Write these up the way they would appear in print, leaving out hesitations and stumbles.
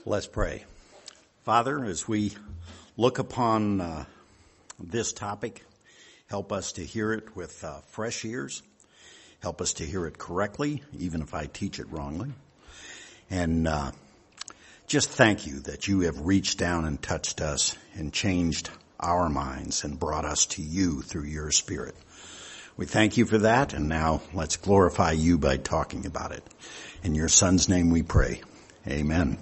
Let's pray. Father, as we look upon this topic, help us to hear it with fresh ears. Help us to hear it correctly, even if I teach it wrongly. And just thank you that you have reached down and touched us and changed our minds and brought us to you through your Spirit. We thank you for that, and now let's glorify you by talking about it. In your Son's name we pray. Amen.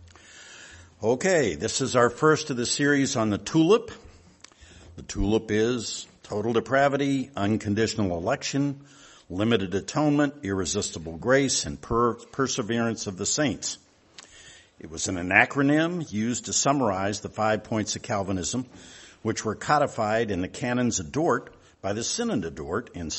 Okay, this is our first of the series on the tulip. The tulip is total depravity, unconditional election, limited atonement, irresistible grace, and perseverance of the saints. It was an acronym used to summarize the 5 points of Calvinism, which were codified in the Canons of Dort by the Synod of Dort in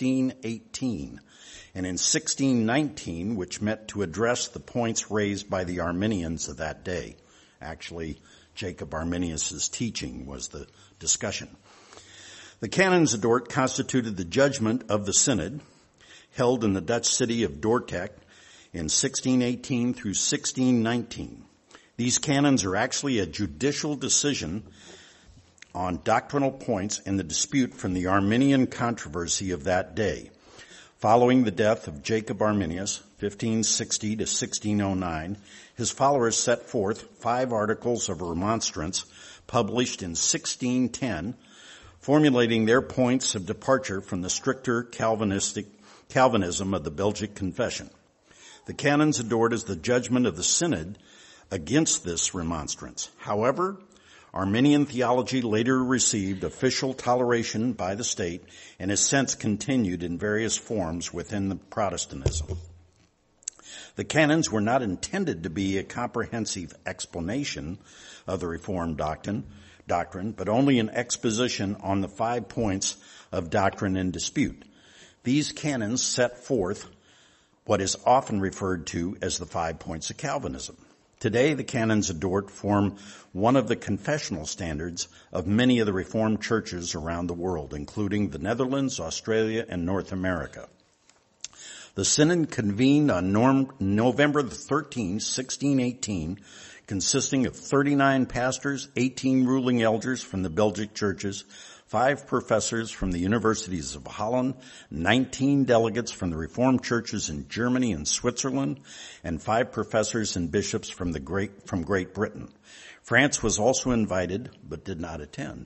1618, and in 1619, which met to address the points raised by the Arminians of that day. Actually, Jacob Arminius' teaching was the discussion. The Canons of Dort constituted the judgment of the Synod, held in the Dutch city of Dordrecht in 1618 through 1619. These canons are actually a judicial decision on doctrinal points in the dispute from the Arminian controversy of that day. Following the death of Jacob Arminius, 1560 to 1609, his followers set forth 5 articles of remonstrance published in 1610, formulating their points of departure from the stricter Calvinism of the Belgic Confession. The Canons of Dort is the judgment of the Synod against this remonstrance. However, Arminian theology later received official toleration by the state and has since continued in various forms within the Protestantism. The canons were not intended to be a comprehensive explanation of the Reformed doctrine, but only an exposition on the 5 points of doctrine in dispute. These canons set forth what is often referred to as the 5 points of Calvinism. Today, the Canons of Dort form one of the confessional standards of many of the Reformed churches around the world, including the Netherlands, Australia, and North America. The Synod convened on November 13, 1618, consisting of 39 pastors, 18 ruling elders from the Belgic churches, 5 professors from the universities of Holland, 19 delegates from the Reformed churches in Germany and Switzerland, and 5 professors and bishops from Great Britain. France was also invited, but did not attend.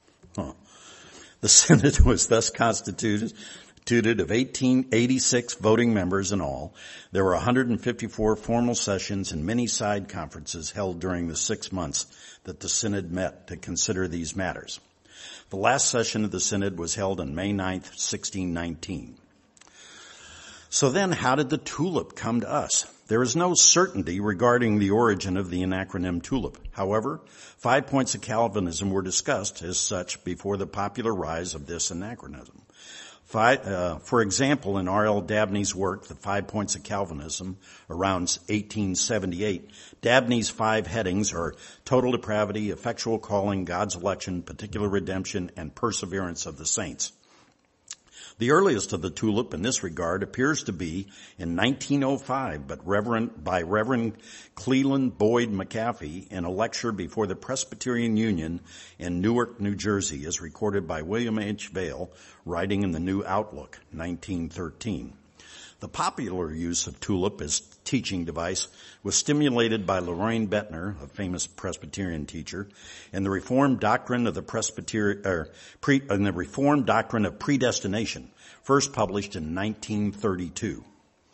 The Synod was thus constituted of 86 voting members in all. There were 154 formal sessions and many side conferences held during the 6 months that the Synod met to consider these matters. The last session of the Synod was held on May 9th, 1619. So then, how did the tulip come to us? There is no certainty regarding the origin of the acronym tulip. However, 5 points of Calvinism were discussed as such before the popular rise of this anachronism. For example, in R.L. Dabney's work, The 5 Points of Calvinism, around 1878, Dabney's 5 headings are total depravity, effectual calling, God's election, particular redemption, and perseverance of the saints. The earliest of the tulip in this regard appears to be in 1905, by Reverend Cleland Boyd McAfee in a lecture before the Presbyterian Union in Newark, New Jersey, as recorded by William H. Vail, writing in the New Outlook, 1913. The popular use of tulip as teaching device was stimulated by Loraine Bettner, a famous Presbyterian teacher, in the Reformed doctrine of Reformed doctrine of predestination, first published in 1932.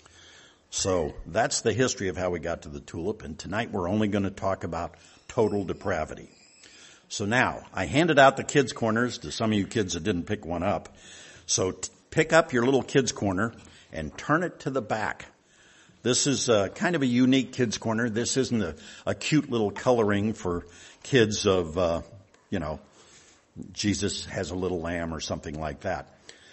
So that's the history of how we got to the tulip, and tonight we're only going to talk about total depravity. So now, I handed out the kids' corners to some of you kids that didn't pick one up. So pick up your little kids' corner and turn it to the back. This is kind of a unique kids' corner. This isn't a cute little coloring for kids of, Jesus has a little lamb or something like that.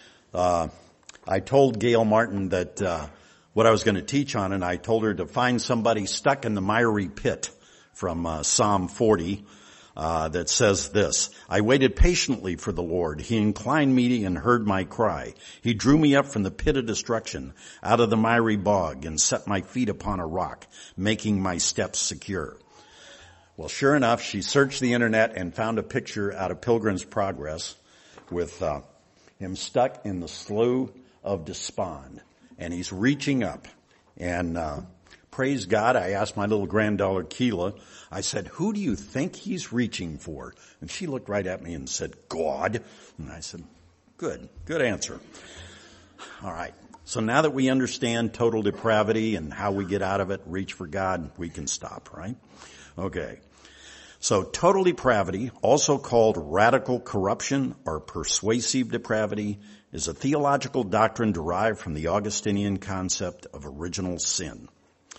I told Gail Martin that what I was going to teach on, and I told her to find somebody stuck in the miry pit from Psalm 40. that says this: I waited patiently for the Lord. He inclined me and heard my cry. He drew me up from the pit of destruction, out of the miry bog, and set my feet upon a rock, making my steps secure. Well, sure enough, she searched the internet and found a picture out of Pilgrim's Progress with him stuck in the Slough of Despond, and he's reaching up. And praise God, I asked my little granddaughter Keela, I said, who do you think he's reaching for? And she looked right at me and said, God. And I said, good answer. All right. So now that we understand total depravity and how we get out of it, reach for God, we can stop, right? Okay. So total depravity, also called radical corruption or persuasive depravity, is a theological doctrine derived from the Augustinian concept of original sin.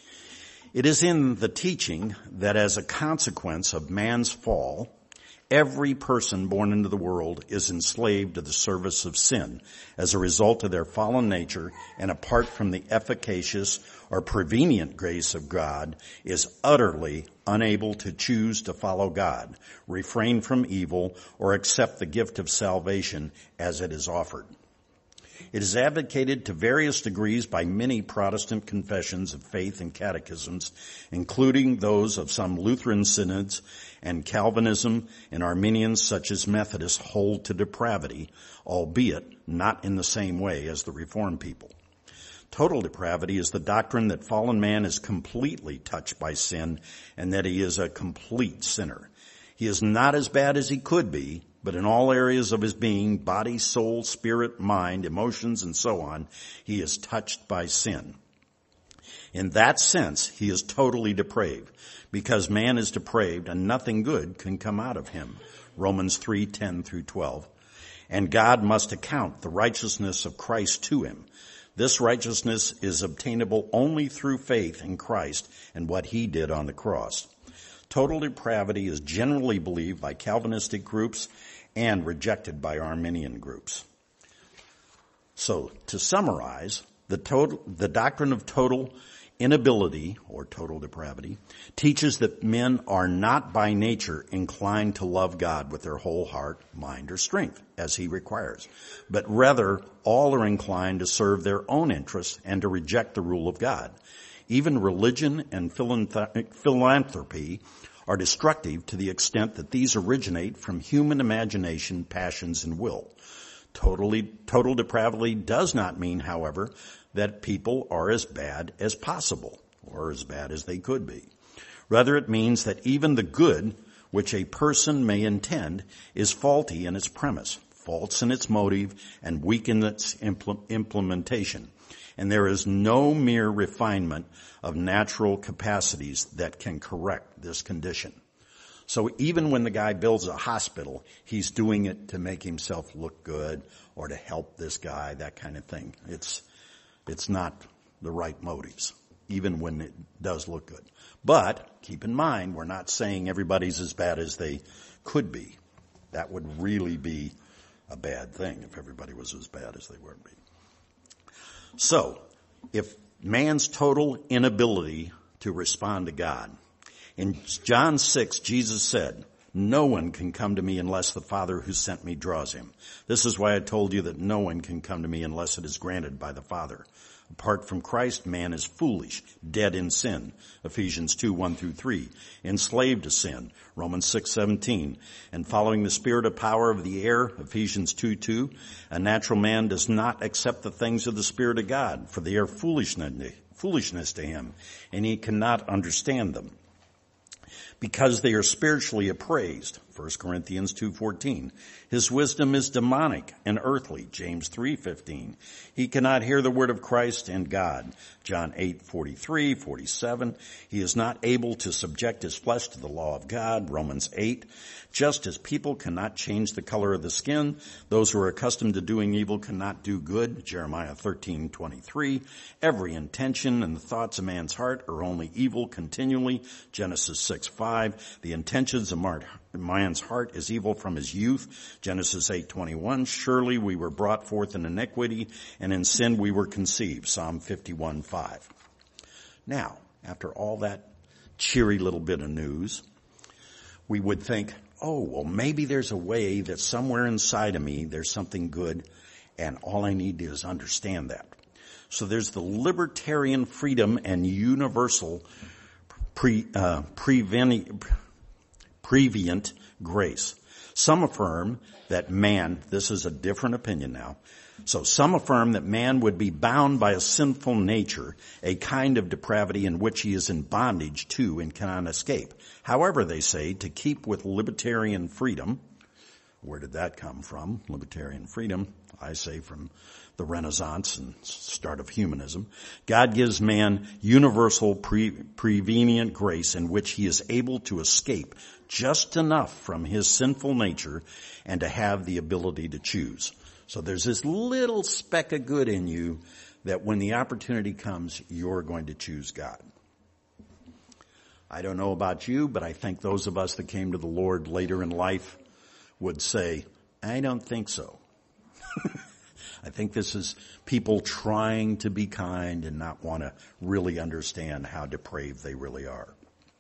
It is in the teaching that as a consequence of man's fall, every person born into the world is enslaved to the service of sin as a result of their fallen nature, and apart from the efficacious or prevenient grace of God, is utterly unable to choose to follow God, refrain from evil, or accept the gift of salvation as it is offered. It is advocated to various degrees by many Protestant confessions of faith and catechisms, including those of some Lutheran synods, and Calvinism and Arminians such as Methodists hold to depravity, albeit not in the same way as the Reformed people. Total depravity is the doctrine that fallen man is completely touched by sin and that he is a complete sinner. He is not as bad as he could be, but in all areas of his being, body, soul, spirit, mind, emotions, and so on, he is touched by sin. In that sense, he is totally depraved, because man is depraved and nothing good can come out of him. Romans 3:10 through 12. And God must account the righteousness of Christ to him. This righteousness is obtainable only through faith in Christ and what he did on the cross. Total depravity is generally believed by Calvinistic groups and rejected by Arminian groups. So, to summarize, the doctrine of total inability, or total depravity, teaches that men are not by nature inclined to love God with their whole heart, mind, or strength, as he requires, but rather all are inclined to serve their own interests and to reject the rule of God. Even religion and philanthropy are destructive to the extent that these originate from human imagination, passions, and will. Total depravity does not mean, however, that people are as bad as possible, or as bad as they could be. Rather, it means that even the good which a person may intend is faulty in its premise, false in its motive, and weak in its implementation. And there is no mere refinement of natural capacities that can correct this condition. So even when the guy builds a hospital, he's doing it to make himself look good or to help this guy, that kind of thing. It's not the right motives, even when it does look good. But keep in mind, we're not saying everybody's as bad as they could be. That would really be a bad thing if everybody was as bad as they would be. So, if man's total inability to respond to God, in John 6, Jesus said, "No one can come to me unless the Father who sent me draws him." This is why I told you that no one can come to me unless it is granted by the Father. Apart from Christ, man is foolish, dead in sin. Ephesians 2:1 through 3. Enslaved to sin. Romans 6:17. And following the spirit of power of the air. Ephesians 2:2. A natural man does not accept the things of the Spirit of God, for they are foolishness to him, and he cannot understand them, because they are spiritually appraised. 1 Corinthians 2:14. His wisdom is demonic and earthly. James 3:15. He cannot hear the word of Christ and God. John 8:43, 47. He is not able to subject his flesh to the law of God. Romans 8. Just as people cannot change the color of the skin, those who are accustomed to doing evil cannot do good. Jeremiah 13:23. Every intention and the thoughts of man's heart are only evil continually. Genesis 6:5. The intentions of man's heart is evil from his youth. Genesis 8:21. Surely we were brought forth in iniquity, and in sin we were conceived. Psalm 51:5. Now, after all that cheery little bit of news, we would think, oh, well, maybe there's a way that somewhere inside of me there's something good, and all I need is understand that. So there's the libertarian freedom and universal prevenient grace. Some affirm that man, this is a different opinion now, so some affirm that man would be bound by a sinful nature, a kind of depravity in which he is in bondage to and cannot escape. However, they say, to keep with libertarian freedom, where did that come from? Libertarian freedom, I say from the Renaissance and start of humanism. God gives man universal prevenient grace in which he is able to escape just enough from his sinful nature and to have the ability to choose. So there's this little speck of good in you that when the opportunity comes, you're going to choose God. I don't know about you, but I think those of us that came to the Lord later in life would say, I don't think so. I think this is people trying to be kind and not want to really understand how depraved they really are.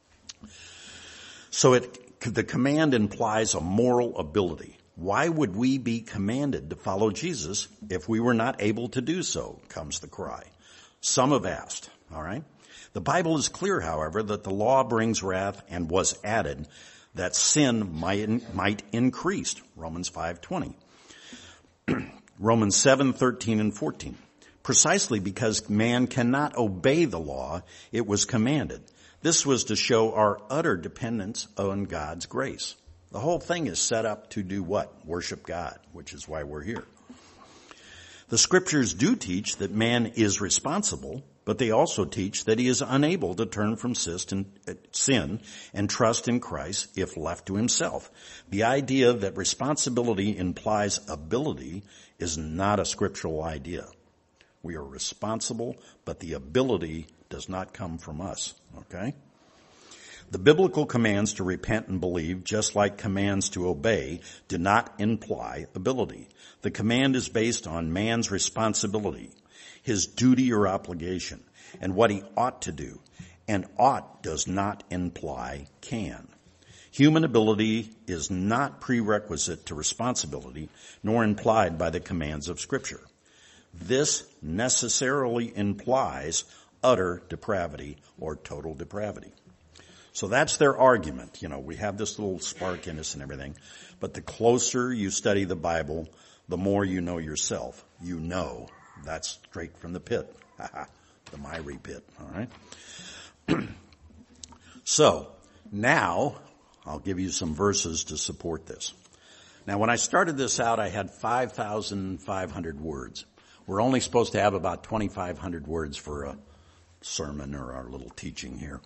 So the command implies a moral ability. Why would we be commanded to follow Jesus if we were not able to do so, comes the cry. Some have asked, all right? The Bible is clear, however, that the law brings wrath and was added that sin might increase, Romans 5:20. Romans 7:13 and 14. Precisely because man cannot obey the law, it was commanded. This was to show our utter dependence on God's grace. The whole thing is set up to do what? Worship God, which is why we're here. The scriptures do teach that man is responsible, but they also teach that he is unable to turn from sin and trust in Christ if left to himself. The idea that responsibility implies ability is not a scriptural idea. We are responsible, but the ability does not come from us, okay? The biblical commands to repent and believe, just like commands to obey, do not imply ability. The command is based on man's responsibility, his duty or obligation, and what he ought to do. And ought does not imply can. Human ability is not prerequisite to responsibility, nor implied by the commands of Scripture. This necessarily implies utter depravity or total depravity. So that's their argument. You know, we have this little spark in us and everything, but the closer you study the Bible, the more you know yourself. You know that's straight from the pit. The miry pit, all right? So, now, I'll give you some verses to support this. Now, when I started this out, I had 5,500 words. We're only supposed to have about 2,500 words for a sermon or our little teaching here.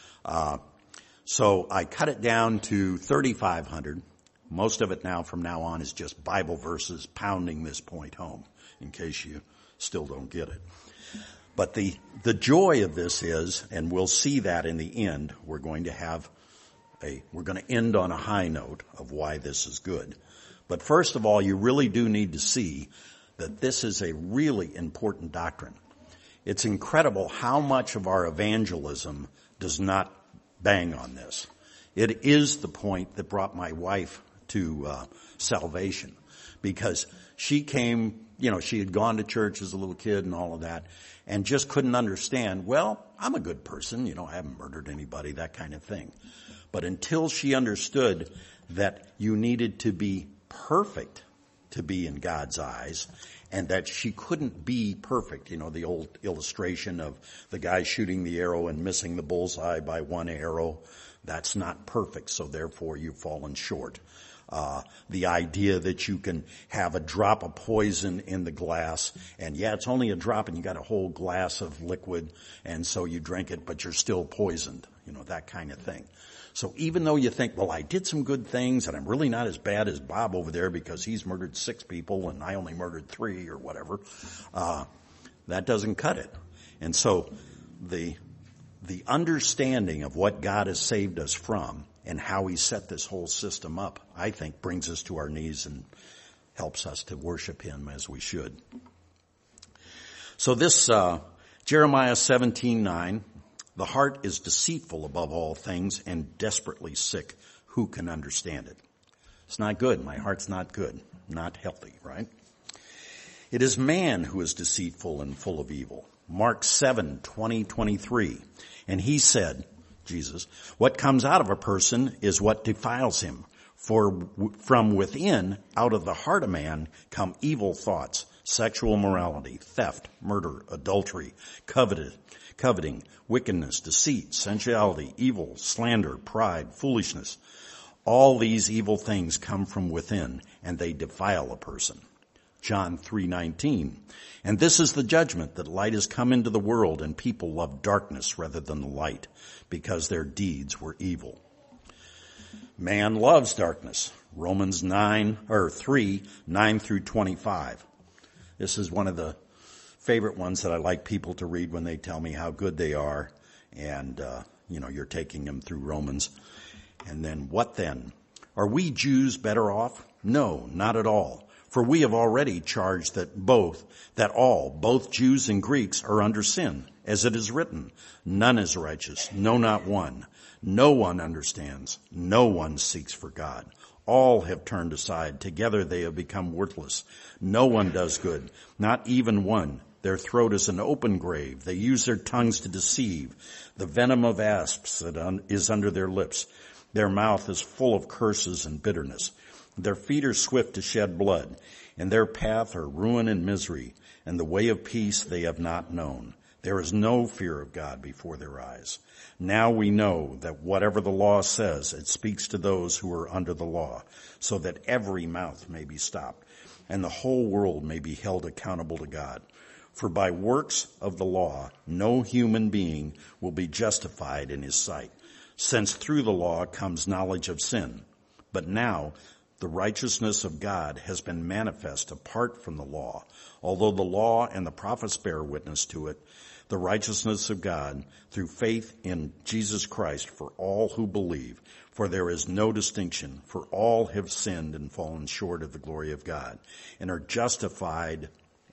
So I cut it down to 3,500. Most of it now, from now on, is just Bible verses pounding this point home, in case you still don't get it. But the joy of this is, and we'll see that in the end, we're going to end on a high note of why this is good. But first of all, you really do need to see that this is a really important doctrine. It's incredible how much of our evangelism does not bang on this. It is the point that brought my wife to salvation, because she came, she had gone to church as a little kid and all of that, and just couldn't understand, well, I'm a good person, I haven't murdered anybody, that kind of thing. But until she understood that you needed to be perfect to be in God's eyes, and that she couldn't be perfect, the old illustration of the guy shooting the arrow and missing the bullseye by one arrow, that's not perfect, so therefore you've fallen short. The idea that you can have a drop of poison in the glass, and it's only a drop and you got a whole glass of liquid, and so you drink it, but you're still poisoned, that kind of thing. So even though you think, well, I did some good things and I'm really not as bad as Bob over there because he's murdered 6 people and I only murdered 3 or whatever, that doesn't cut it. And so the understanding of what God has saved us from and how he set this whole system up, I think, brings us to our knees and helps us to worship him as we should. So this Jeremiah 17:9, the heart is deceitful above all things and desperately sick. Who can understand it? It's not good. My heart's not good. Not healthy, right? It is man who is deceitful and full of evil. Mark 7:20-23. And he said, Jesus, what comes out of a person is what defiles him. For from within, out of the heart of man, come evil thoughts, sexual immorality, theft, murder, adultery, coveting, wickedness, deceit, sensuality, evil, slander, pride, foolishness. All these evil things come from within, and they defile a person. John 3:19. And this is the judgment, that light has come into the world, and people love darkness rather than the light, because their deeds were evil. Man loves darkness. Romans 3:9-25. This is one of the favorite ones that I like people to read when they tell me how good they are, and you're taking them through Romans. And then, what then? Are we Jews better off? No, not at all. For we have already charged that both Jews and Greeks are under sin, as it is written, none is righteous, no, not one. No one understands, no one seeks for God. All have turned aside, together they have become worthless. No one does good, not even one. Their throat is an open grave. They use their tongues to deceive. The venom of asps is under their lips. Their mouth is full of curses and bitterness. Their feet are swift to shed blood, and their path are ruin and misery, and the way of peace they have not known. There is no fear of God before their eyes. Now we know that whatever the law says, it speaks to those who are under the law, so that every mouth may be stopped, and the whole world may be held accountable to God. For by works of the law, no human being will be justified in his sight, since through the law comes knowledge of sin. But now the righteousness of God has been manifest apart from the law. Although the law and the prophets bear witness to it, the righteousness of God through faith in Jesus Christ for all who believe. For there is no distinction, for all have sinned and fallen short of the glory of God, and are justified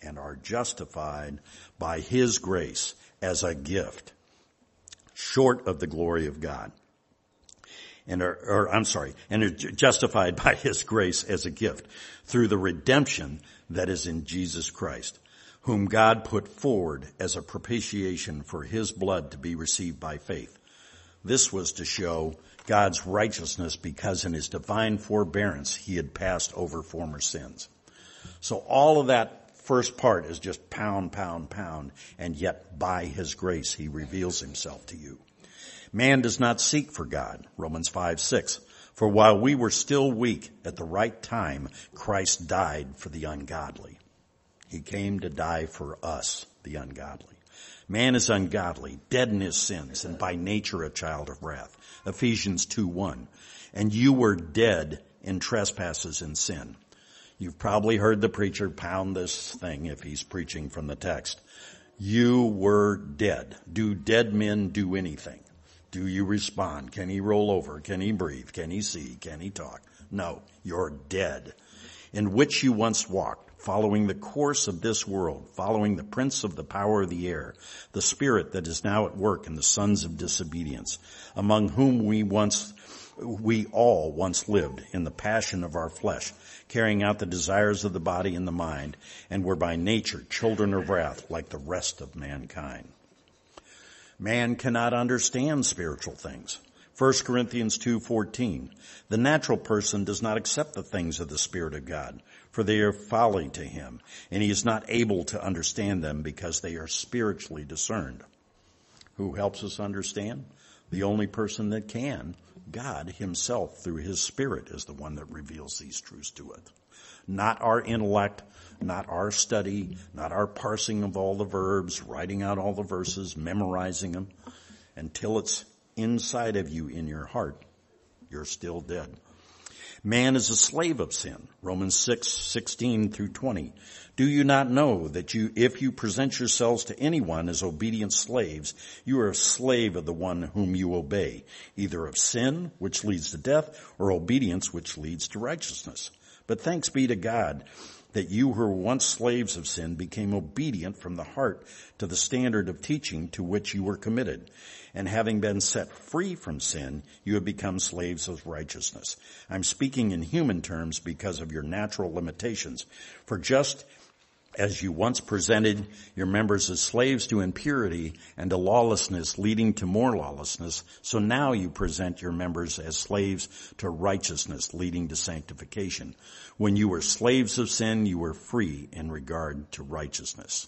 by his grace as a gift, short of the glory of God. And are justified by his grace as a gift through the redemption that is in Jesus Christ, whom God put forward as a propitiation for his blood to be received by faith. This was to show God's righteousness, because in his divine forbearance he had passed over former sins. So all of that first part is just pound, and yet by his grace he reveals himself to you. Man does not seek for God, Romans 5:6. For while we were still weak, at the right time, Christ died for the ungodly. He came to die for us, the ungodly. Man is ungodly, dead in his sins, and by nature a child of wrath. Ephesians 2:1. And you were dead in trespasses and sin. You've probably heard the preacher pound this thing if he's preaching from the text. You were dead. Do dead men do anything? Do you respond? Can he roll over? Can he breathe? Can he see? Can he talk? No, you're dead. In which you once walked, following the course of this world, following the prince of the power of the air, the spirit that is now at work in the sons of disobedience, among whom we all once lived in the passion of our flesh, carrying out the desires of the body and the mind, and were by nature children of wrath like the rest of mankind. Man cannot understand spiritual things. 1 Corinthians 2:14. The natural person does not accept the things of the Spirit of God, for they are folly to him, and he is not able to understand them because they are spiritually discerned. Who helps us understand? The only person that can. God himself through his Spirit is the one that reveals these truths to us. Not our intellect, not our study, not our parsing of all the verbs, writing out all the verses, memorizing them. Until it's inside of you in your heart, you're still dead. Man is a slave of sin. Romans 6:16-20. Do you not know that if you present yourselves to anyone as obedient slaves, you are a slave of the one whom you obey, either of sin, which leads to death, or obedience, which leads to righteousness? But thanks be to God that you who were once slaves of sin became obedient from the heart to the standard of teaching to which you were committed. And having been set free from sin, you have become slaves of righteousness. I'm speaking in human terms because of your natural limitations. For just as you once presented your members as slaves to impurity and to lawlessness leading to more lawlessness, so now you present your members as slaves to righteousness leading to sanctification. When you were slaves of sin, you were free in regard to righteousness.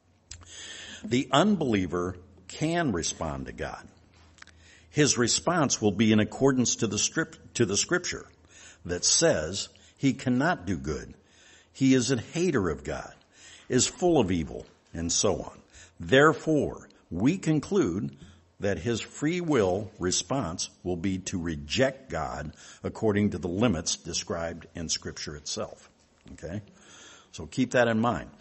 The unbeliever can respond to God. His response will be in accordance to the scripture that says he cannot do good. He is a hater of God, is full of evil, and so on. Therefore, we conclude that his free will response will be to reject God according to the limits described in Scripture itself. Okay? So keep that in mind.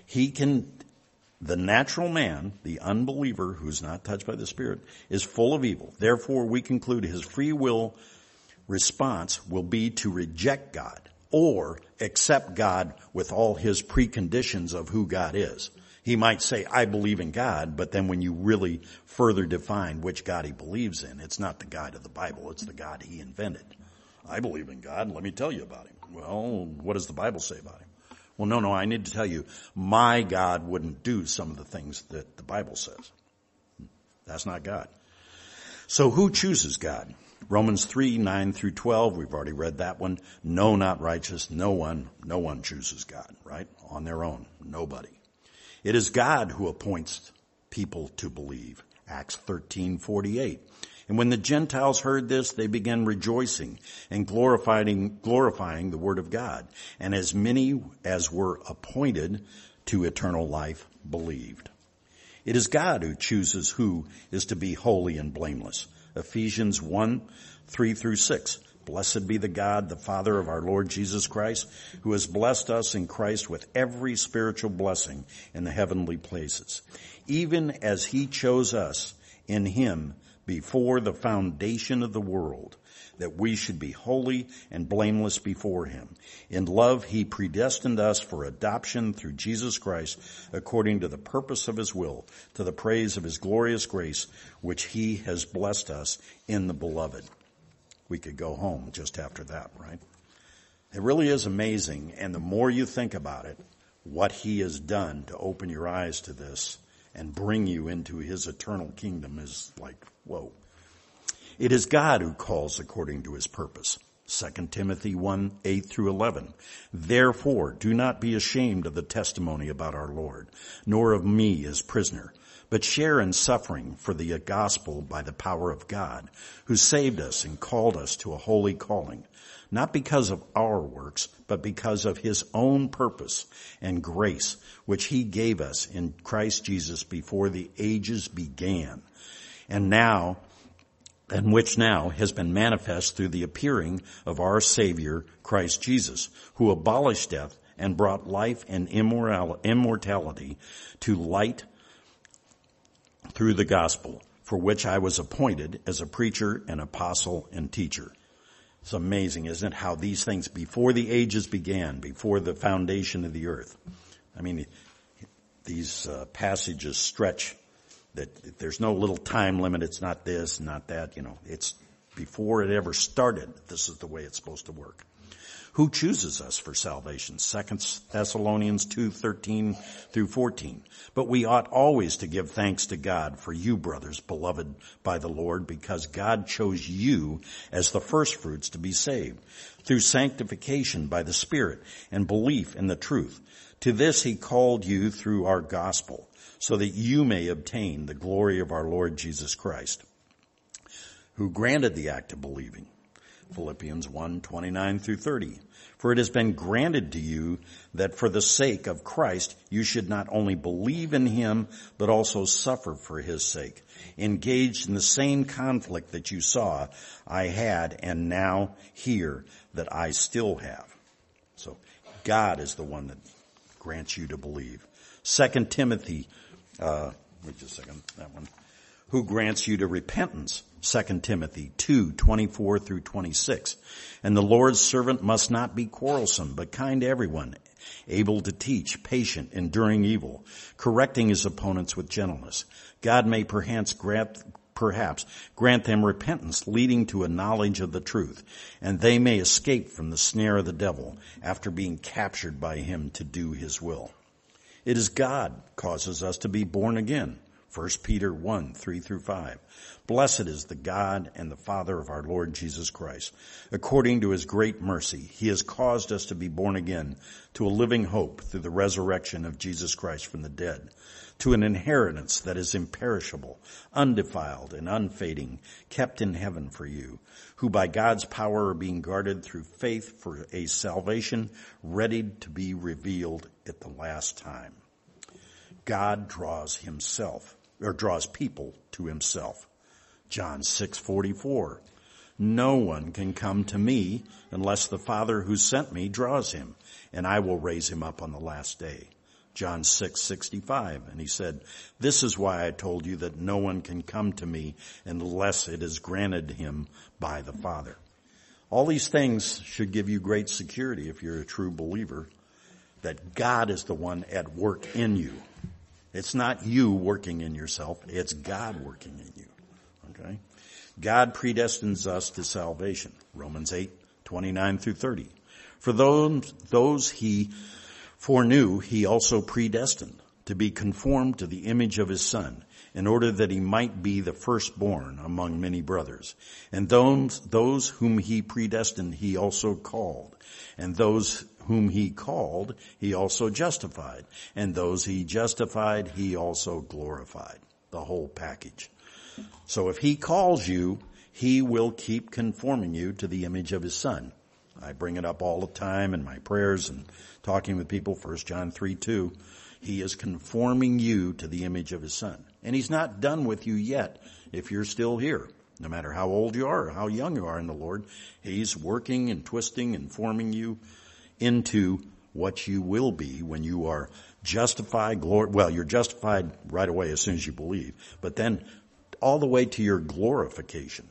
The natural man, the unbeliever who's not touched by the Spirit, is full of evil. Therefore, we conclude his free will response will be to reject God or accept God with all his preconditions of who God is. He might say, I believe in God, but then when you really further define which God he believes in, it's not the God of the Bible, it's the God he invented. I believe in God, let me tell you about him. Well, what does the Bible say about him? Well, no, I need to tell you, my God wouldn't do some of the things that the Bible says. That's not God. So who chooses God? Romans 3:9-12, we've already read that one. No, not righteous. No one chooses God, right? On their own. Nobody. It is God who appoints people to believe. Acts 13:48. And when the Gentiles heard this, they began rejoicing and glorifying the word of God. And as many as were appointed to eternal life believed. It is God who chooses who is to be holy and blameless. Ephesians 1:3-6. Blessed be the God, the Father of our Lord Jesus Christ, who has blessed us in Christ with every spiritual blessing in the heavenly places, even as he chose us in him before the foundation of the world, that we should be holy and blameless before him. In love, he predestined us for adoption through Jesus Christ, according to the purpose of his will, to the praise of his glorious grace, which he has blessed us in the beloved. We could go home just after that, right? It really is amazing, and the more you think about it, what he has done to open your eyes to this and bring you into his eternal kingdom is like, whoa. It is God who calls according to his purpose. 2 Timothy 1:8-11. Therefore, do not be ashamed of the testimony about our Lord, nor of me as prisoner, but share in suffering for the gospel by the power of God, who saved us and called us to a holy calling, not because of our works, but because of his own purpose and grace, which he gave us in Christ Jesus before the ages began, and which now has been manifest through the appearing of our Savior, Christ Jesus, who abolished death and brought life and immortality to light through the gospel, for which I was appointed as a preacher, an apostle, and teacher. It's amazing, isn't it, how these things before the ages began, before the foundation of the earth. I mean, these passages stretch that there's no little time limit. It's not this, not that, it's before it ever started. This is the way it's supposed to work. Who chooses us for salvation? 2 Thessalonians 2:13-14. But we ought always to give thanks to God for you, brothers, beloved by the Lord, because God chose you as the firstfruits to be saved through sanctification by the Spirit and belief in the truth. To this he called you through our gospel, so that you may obtain the glory of our Lord Jesus Christ, who granted the act of believing. Philippians 1:29-30. For it has been granted to you that for the sake of Christ you should not only believe in him, but also suffer for his sake, engaged in the same conflict that you saw I had and now hear that I still have. So God is the one that grants you to believe. 2 Timothy, who grants you to repentance 2 Timothy 2:24 through 26. And the Lord's servant must not be quarrelsome, but kind to everyone, able to teach, patient, enduring evil, correcting his opponents with gentleness. God may perhaps grant them repentance, leading to a knowledge of the truth, and they may escape from the snare of the devil after being captured by him to do his will. It is God causes us to be born again. 1 Peter 1:3 through 5. Blessed is the God and the Father of our Lord Jesus Christ. According to his great mercy, he has caused us to be born again to a living hope through the resurrection of Jesus Christ from the dead, to an inheritance that is imperishable, undefiled, and unfading, kept in heaven for you, who by God's power are being guarded through faith for a salvation ready to be revealed at the last time. God draws people to himself. John 6:44. No one can come to me unless the Father who sent me draws him, and I will raise him up on the last day. John 6:65. And he said, this is why I told you that no one can come to me unless it is granted him by the Father. All these things should give you great security if you're a true believer, that God is the one at work in you. It's not you working in yourself. It's God working in you. Okay? God predestines us to salvation. Romans 8:29 through 30. For those he foreknew, he also predestined to be conformed to the image of his Son, in order that he might be the firstborn among many brothers. And those whom he predestined, he also called. And those whom he called, he also justified. And those he justified, he also glorified. The whole package. So if he calls you, he will keep conforming you to the image of his Son. I bring it up all the time in my prayers and talking with people, 1 John 3:2. He is conforming you to the image of his Son. And he's not done with you yet if you're still here. No matter how old you are or how young you are in the Lord, he's working and twisting and forming you into what you will be when you are justified. You're justified right away as soon as you believe, but then all the way to your glorification.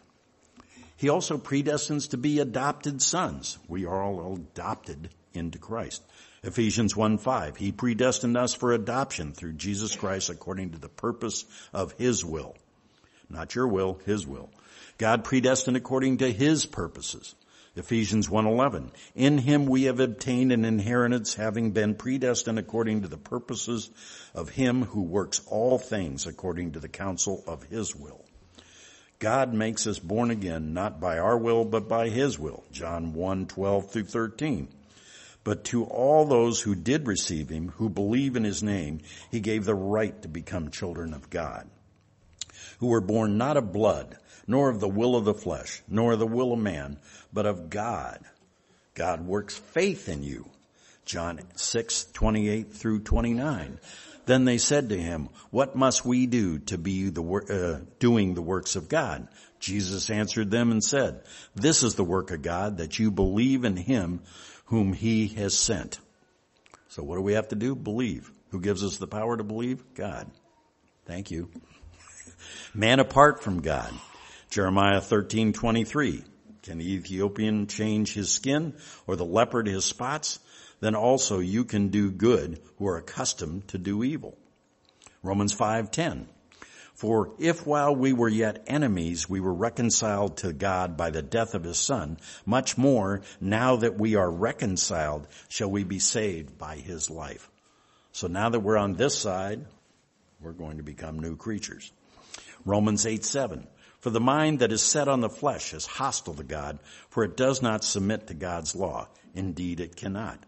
He also predestines to be adopted sons. We are all adopted into Christ. Ephesians 1:5. He predestined us for adoption through Jesus Christ according to the purpose of his will. Not your will, his will. God predestined according to his purposes. Ephesians 1:11. In him we have obtained an inheritance, having been predestined according to the purposes of him who works all things according to the counsel of his will. God makes us born again, not by our will, but by his will. John 1:12 through 13. But to all those who did receive him, who believe in his name, he gave the right to become children of God, who were born not of blood, nor of the will of the flesh, nor of the will of man, but of God. God works faith in you. John 6:28 through 29. Then they said to him, what must we do to be doing the works of God? Jesus answered them and said, this is the work of God, that you believe in him whom he has sent. So what do we have to do? Believe. Who gives us the power to believe? God. Thank you. Man apart from God. Jeremiah 13:23. Can the Ethiopian change his skin, or the leopard his spots? Then also you can do good who are accustomed to do evil. Romans 5:10. For if while we were yet enemies, we were reconciled to God by the death of his Son, much more, now that we are reconciled, shall we be saved by his life. So now that we're on this side, we're going to become new creatures. Romans 8:7. For the mind that is set on the flesh is hostile to God, for it does not submit to God's law. Indeed, it cannot.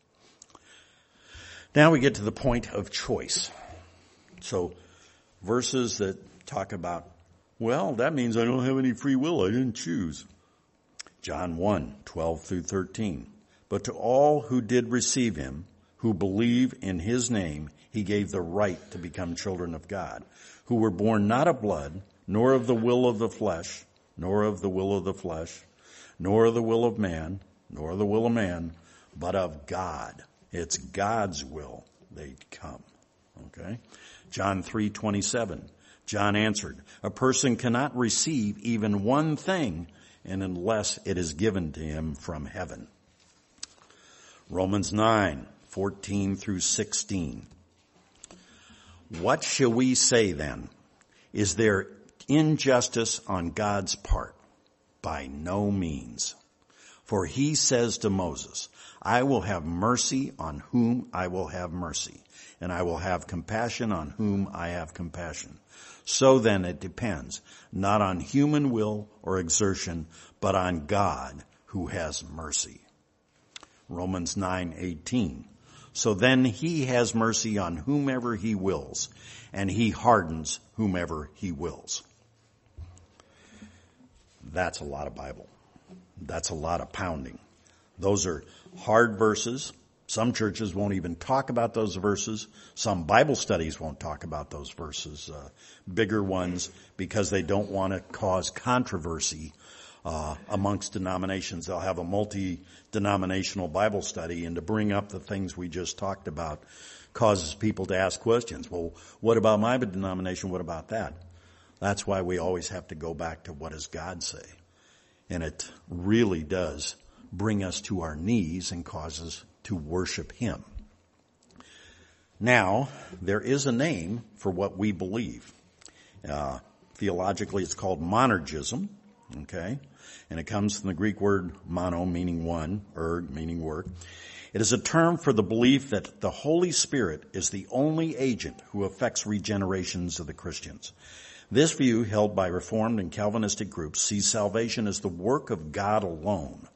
Now we get to the point of choice. So, verses that talk about, well, that means I don't have any free will. I didn't choose. John 1:12 through 13. But to all who did receive him, who believe in his name, he gave the right to become children of God, who were born not of blood, nor of the will of the flesh, nor of the will of the flesh, nor of the will of man, nor of the will of man, but of God. It's God's will they come. Okay? John 3:27. John answered, a person cannot receive even one thing unless it is given to him from heaven. Romans 9:14 through 16. What shall we say then? Is there injustice on God's part? By no means. For he says to Moses, I will have mercy on whom I will have mercy, and I will have compassion on whom I have compassion. So then it depends, not on human will or exertion, but on God who has mercy. Romans 9:18. So then he has mercy on whomever he wills, and he hardens whomever he wills. That's a lot of Bible. That's a lot of pounding. Those are hard verses. Some churches won't even talk about those verses. Some Bible studies won't talk about those verses, bigger ones, because they don't want to cause controversy amongst denominations. They'll have a multi-denominational Bible study, and to bring up the things we just talked about causes people to ask questions. Well, what about my denomination? What about that? That's why we always have to go back to what does God say. And it really does bring us to our knees and cause us to worship him. Now, there is a name for what we believe. Theologically, it's called monergism, okay? And it comes from the Greek word mono, meaning one, erg, meaning work. It is a term for the belief that the Holy Spirit is the only agent who affects regenerations of the Christians. This view, held by Reformed and Calvinistic groups, sees salvation as the work of God alone,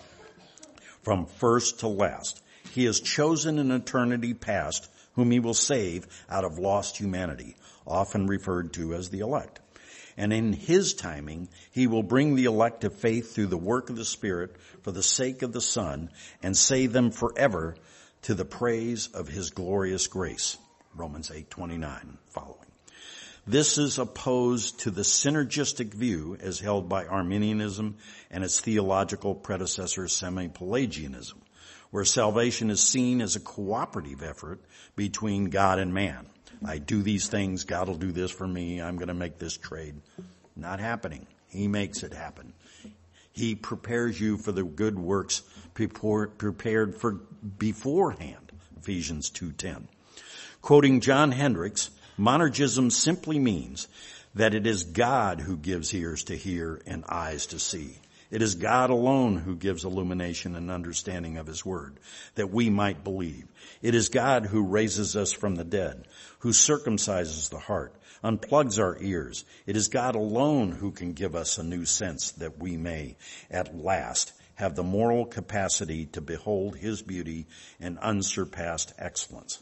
from first to last. He has chosen in eternity past whom he will save out of lost humanity, often referred to as the elect. And in his timing, he will bring the elect to faith through the work of the Spirit for the sake of the Son and save them forever to the praise of his glorious grace. Romans 8:29 following. This is opposed to the synergistic view as held by Arminianism and its theological predecessor Semi-Pelagianism, where salvation is seen as a cooperative effort between God and man. I do these things, God will do this for me, I'm going to make this trade. Not happening. He makes it happen. He prepares you for the good works prepared for beforehand. Ephesians 2:10. Quoting John Hendricks, monergism simply means that it is God who gives ears to hear and eyes to see. It is God alone who gives illumination and understanding of his word, that we might believe. It is God who raises us from the dead, who circumcises the heart, unplugs our ears. It is God alone who can give us a new sense that we may, at last, have the moral capacity to behold his beauty and unsurpassed excellence.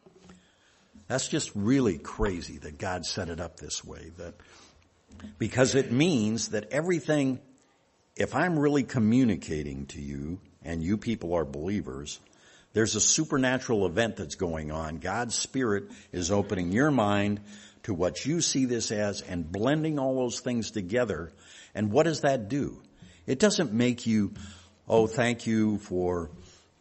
That's just really crazy that God set it up this way, because it means that everything, if I'm really communicating to you and you people are believers, there's a supernatural event that's going on. God's Spirit is opening your mind to what you see this as and blending all those things together. And what does that do? It doesn't make you, oh, thank you for,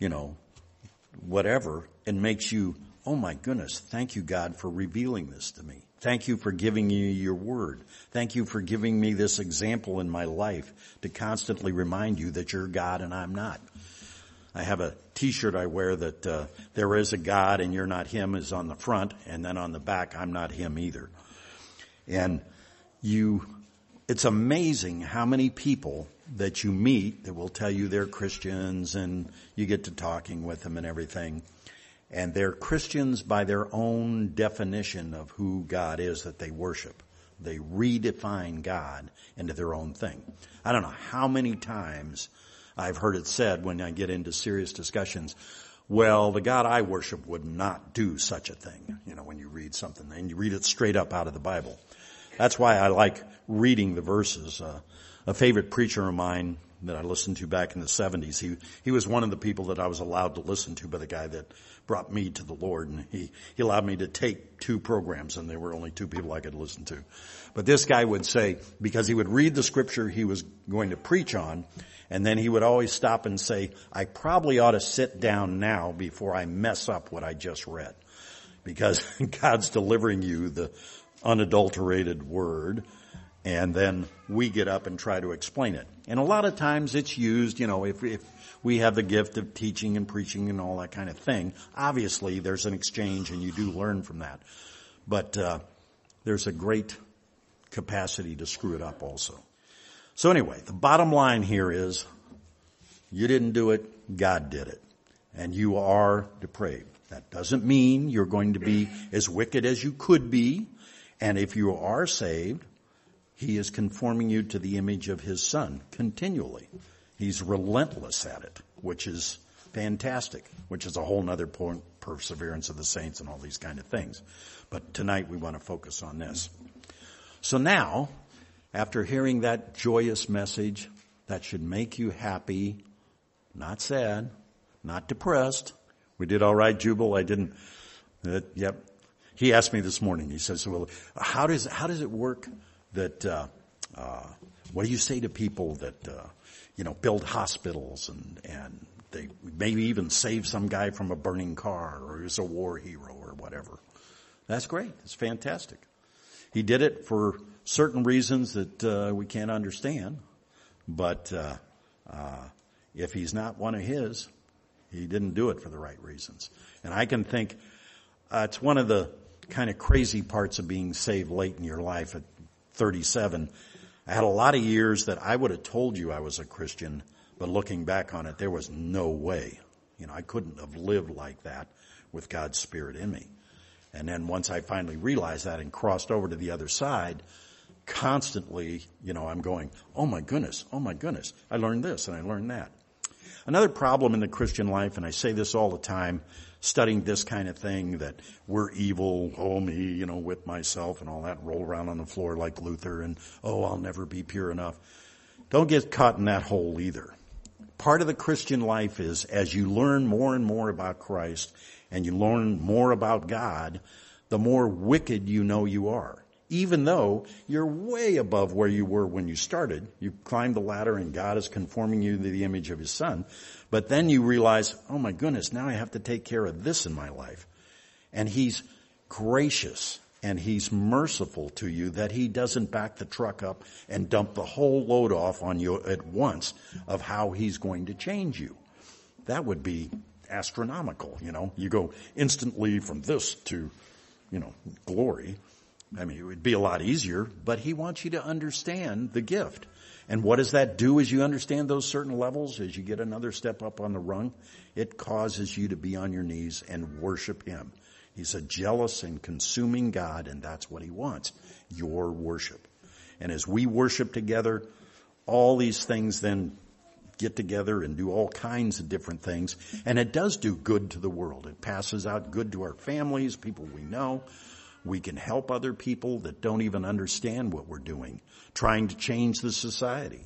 whatever. It makes you, oh my goodness, thank you, God, for revealing this to me. Thank you for giving me your word. Thank you for giving me this example in my life to constantly remind you that you're God and I'm not. I have a t-shirt I wear that there is a God and you're not him is on the front, and then on the back, I'm not him either. And it's amazing how many people that you meet that will tell you they're Christians, and you get to talking with them and everything. And they're Christians by their own definition of who God is that they worship. They redefine God into their own thing. I don't know how many times I've heard it said when I get into serious discussions, well, the God I worship would not do such a thing. When you read something and you read it straight up out of the Bible. That's why I like reading the verses. A favorite preacher of mine that I listened to back in the 70s, he was one of the people that I was allowed to listen to by the guy that brought me to the Lord, and he allowed me to take 2 programs, and there were only 2 people I could listen to. But this guy would say, because he would read the scripture he was going to preach on, and then he would always stop and say, I probably ought to sit down now before I mess up what I just read. Because God's delivering you the unadulterated word, and then we get up and try to explain it. And a lot of times it's used, if we have the gift of teaching and preaching and all that kind of thing, obviously there's an exchange and you do learn from that. But there's a great capacity to screw it up also. So anyway, the bottom line here is, you didn't do it, God did it. And you are depraved. That doesn't mean you're going to be as wicked as you could be. And if you are saved, He is conforming you to the image of His Son continually. He's relentless at it, which is fantastic, which is a whole nother point, perseverance of the saints and all these kind of things. But tonight we want to focus on this. So now, after hearing that joyous message, that should make you happy, not sad, not depressed. We did all right, Jubal. I didn't. Yep. He asked me this morning. He says, "Well, how does it work that? What do you say to people that build hospitals and they maybe even save some guy from a burning car or is a war hero or whatever?" That's great. It's fantastic. He did it for certain reasons that we can't understand, but if he's not one of His, He didn't do it for the right reasons. And I can think it's one of the kind of crazy parts of being saved late in your life at 37. I had a lot of years that I would have told you I was a Christian, but looking back on it, there was no way. I couldn't have lived like that with God's Spirit in me. And then once I finally realized that and crossed over to the other side, constantly, I'm going, oh my goodness, I learned this and I learned that. Another problem in the Christian life, and I say this all the time, studying this kind of thing, that we're evil, oh me, with myself and all that, roll around on the floor like Luther and, oh, I'll never be pure enough. Don't get caught in that hole either. Part of the Christian life is, as you learn more and more about Christ and you learn more about God, the more wicked you are. Even though you're way above where you were when you started, you climbed the ladder and God is conforming you to the image of His Son. But then you realize, oh my goodness, now I have to take care of this in my life. And He's gracious and He's merciful to you that He doesn't back the truck up and dump the whole load off on you at once of how He's going to change you. That would be astronomical, You go instantly from this to, glory. I mean, it would be a lot easier, but He wants you to understand the gift. And what does that do as you understand those certain levels, as you get another step up on the rung? It causes you to be on your knees and worship Him. He's a jealous and consuming God, and that's what He wants, your worship. And as we worship together, all these things then get together and do all kinds of different things. And it does do good to the world. It passes out good to our families, people we know. We can help other people that don't even understand what we're doing, trying to change the society.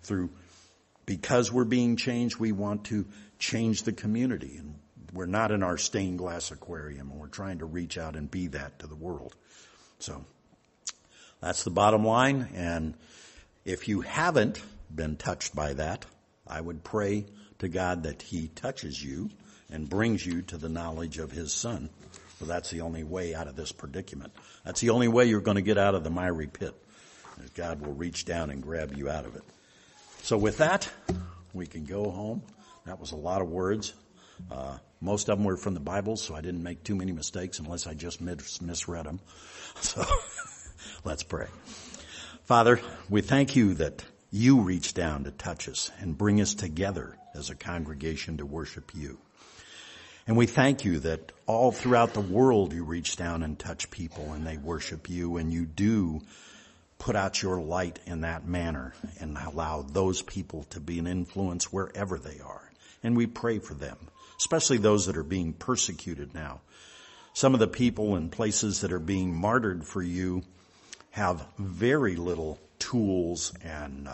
Because we're being changed, we want to change the community. And we're not in our stained glass aquarium, and we're trying to reach out and be that to the world. So that's the bottom line. And if you haven't been touched by that, I would pray to God that He touches you and brings you to the knowledge of His Son. So that's the only way out of this predicament. That's the only way you're going to get out of the miry pit. God will reach down and grab you out of it. So with that, we can go home. That was a lot of words. Most of them were from the Bible, so I didn't make too many mistakes unless I just misread them. So let's pray. Father, we thank You that You reach down to touch us and bring us together as a congregation to worship You. And we thank You that all throughout the world You reach down and touch people and they worship You, and You do put out Your light in that manner and allow those people to be an influence wherever they are. And we pray for them, especially those that are being persecuted now. Some of the people in places that are being martyred for You have very little tools and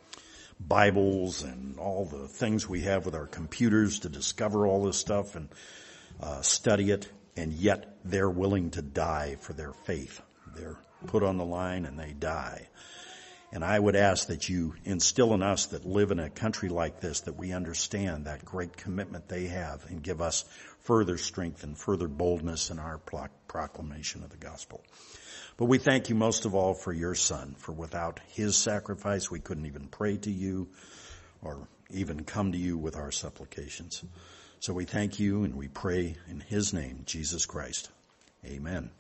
Bibles and all the things we have with our computers to discover all this stuff and study it, and yet they're willing to die for their faith. They're put on the line and they die. And I would ask that you instill in us that live in a country like this, that we understand that great commitment they have and give us further strength and further boldness in our proclamation of the gospel. But we thank you most of all for your Son, for without his sacrifice we couldn't even pray to you or even come to you with our supplications. So we thank you and we pray in his name, Jesus Christ. Amen.